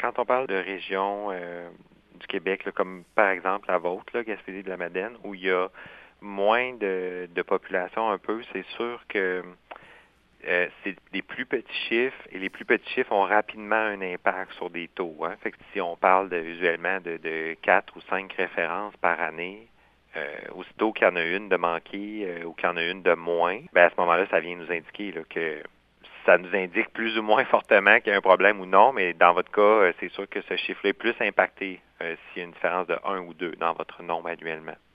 quand on parle de région du Québec, là, comme par exemple la vôtre, là, Gaspésie de la Madeleine, où il y a moins de population un peu, c'est sûr que c'est des plus petits chiffres et les plus petits chiffres ont rapidement un impact sur des taux. Hein. Fait que si on parle usuellement de 4 ou 5 références par année, aussitôt qu'il y en a une de manquée ou qu'il y en a une de moins, ben à ce moment-là, ça vient nous indiquer là, que ça nous indique plus ou moins fortement qu'il y a un problème ou non, mais dans votre cas, c'est sûr que ce chiffre est plus impacté s'il y a une différence de 1 ou 2 dans votre nombre annuellement.